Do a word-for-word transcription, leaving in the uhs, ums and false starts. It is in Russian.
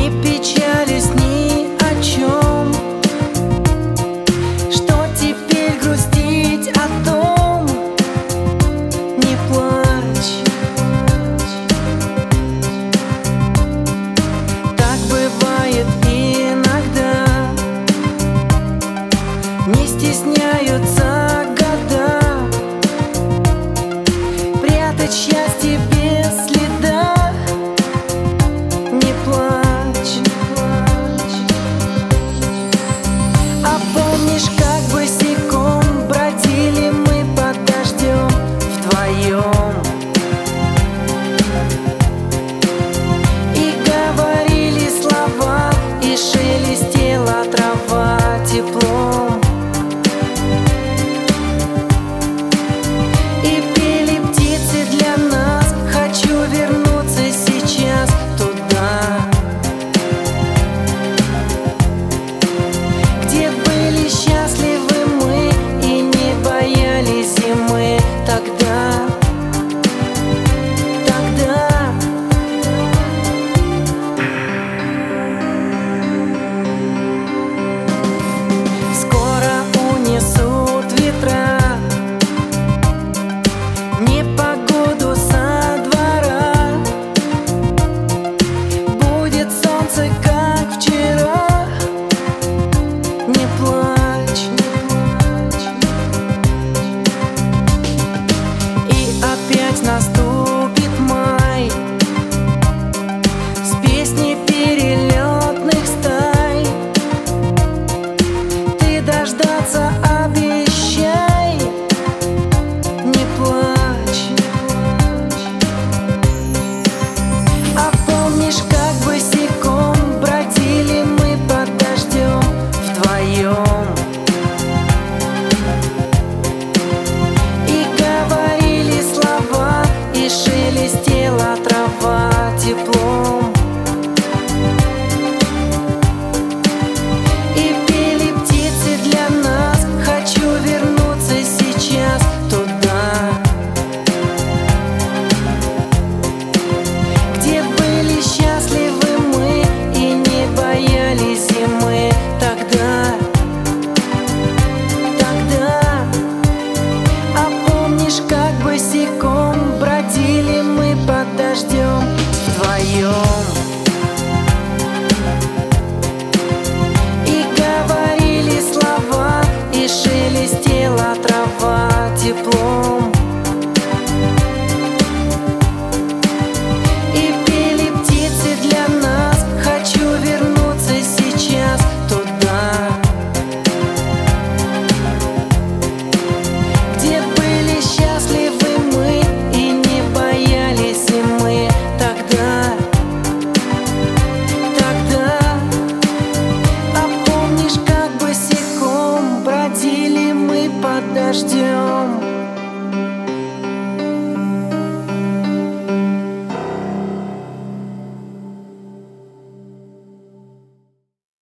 Не печались ни о чем, что теперь грустить о том. Не плачь. Так бывает иногда. Не стесняются года прятать счастье без следа. Не плачь. А помнишь, как босиком бродили мы под дождем вдвоем и говорили слова, и шелестела трава теплом, и пели птицы для нас. Хочу вернуться сейчас туда, где были счастливы мы и не боялись зимы. Тогда, тогда скоро унесут ветра непогоду со двора. Будет солнце, как вчера. Не плачь. И опять наступит май с песней перелетных стай. Ты дождаться обещай. Не плачь. А помнишь, как босиком бродили мы под дождем вдвоем и говорили слова, и шелестела трава теплом, и пели птицы для нас. Хочу вернуться сейчас туда, где были счастливы мы и не боялись зимы. Тогда, тогда. А помнишь, как босиком бродили мы под дождем вдвоем и говорили слова, и шелестела трава теплом, и пели птицы для нас. Хочу вернуться сейчас туда, где были счастливы мы и не боялись зимы. Тогда, тогда. А помнишь, как босиком бродили мы под дождем